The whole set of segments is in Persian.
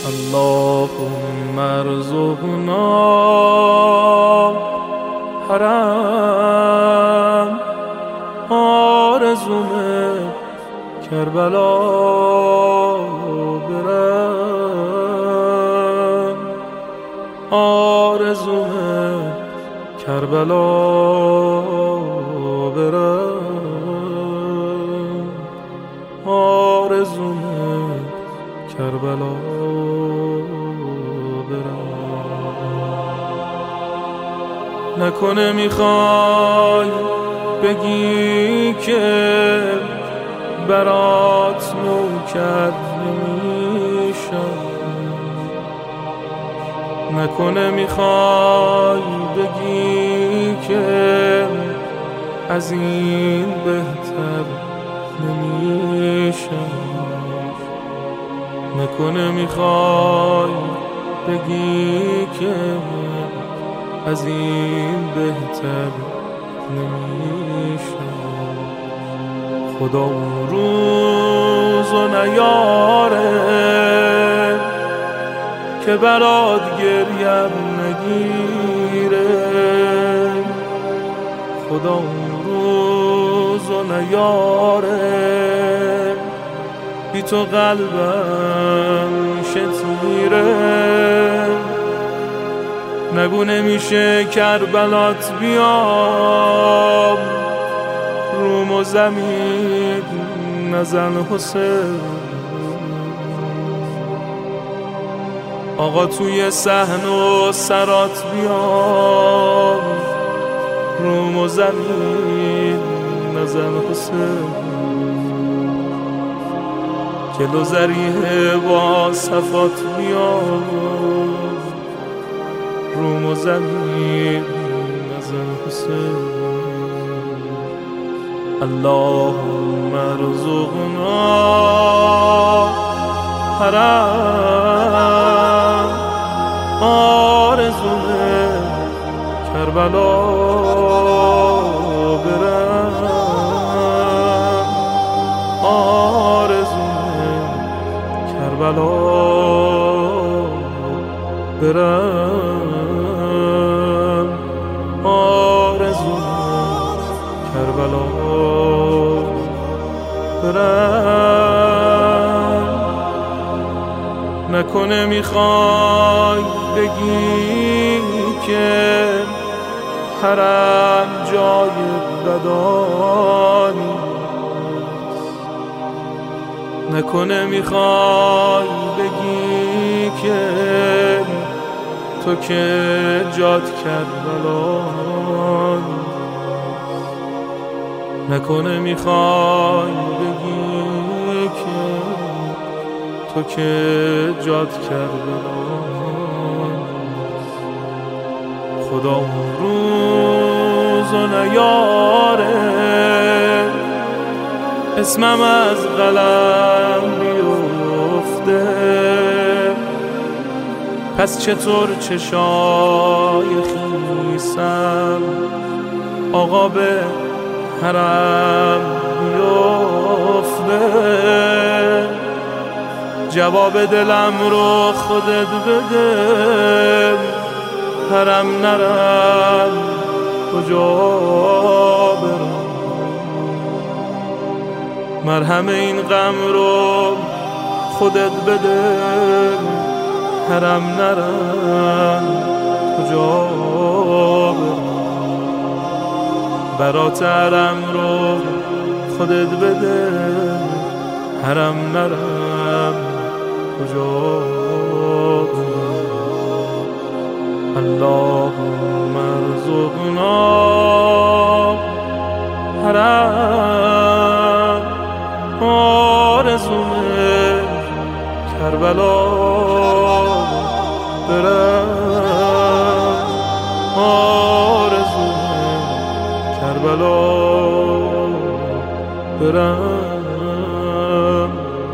اللهم ارزقنا حرم آرزومه کربلا برم آرزومه کربلا برم آرزومه کربلا برم. نکنه میخوای بگی که برات نوکر نمیشم، نکنه میخوای بگی که از این بهتر نمیشم، نکنه میخوای بگی که از این بهتر نمیشم. خدا اون روزو نیاره که برات گریم نگیره، خدا اون روزو نیاره بی تو قلبم شتیره. نگو نمیشه کربلات بیام روم و زمین نزن حسین. آقا توی صحن و سرات بیام روم و زمین نزن حسین. جلو ذریح با صفات بیام روم و زمین نزن حسین. اللهم ارزقنا حرم آرزومه کربلا برم آرزومه کربلا برم آرزومه کربلا برم. نکنه میخوای بگی که حرم جای بدانی، نکنه میخوای بگی که تو که جات کربلا، نکنه میخوای بگی که تو که جات کربلا. خدا اون روزو نیاره اسمم از قلم بیفته، پس چطور چشای خیسم آقا به حرم بیفته. جواب دلم رو خودت بده، حرم نرم کجا برم. مرهم این غم رو خودت بده، حرم نرم کجا برم. برات حرم رو خودت بده، حرم نرم کجا برم. اللهم ارزقنا حرم آرزومه کربلا برم آرزومه کربلا برم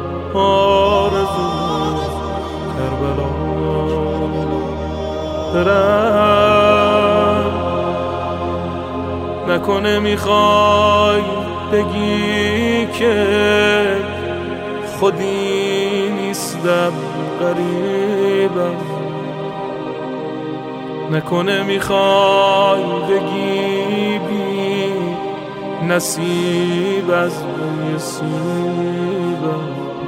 آرزومه کربلا برم. نکنه میخوای بگی که خودی نیستم غریبم، نکنه میخوای بگی بی نصیب از بوی سیبم،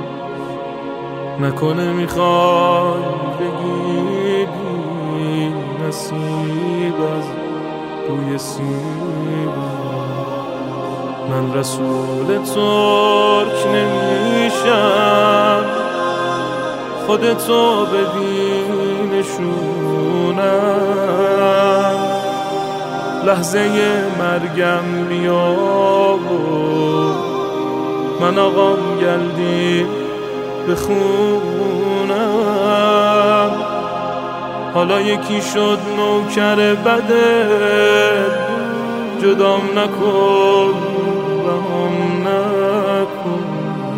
نکنه میخوای بگی بی نصیب از بوی سیبم. من رسول ترک نمیشم، خودتو ببینشونم، لحظه مرگم بیا و من آقام گلدی بخونم. حالا یکی شد نوکر بدت، جدام نکن رهام نکن.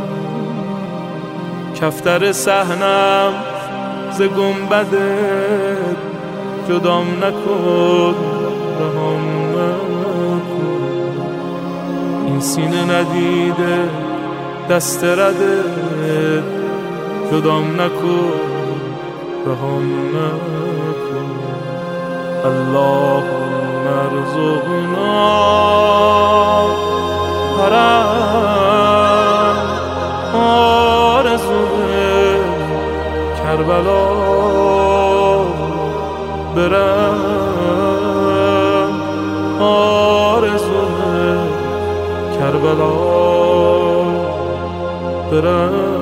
کفتر صحنم ز گنبدت، جدام نکن رهام نکن. این سینه ندیده دست ردت، جدام نکن رهام نکن. اللهم ارزقنا حرم آرزوه کربلا برم، آرزوه کربلا برم.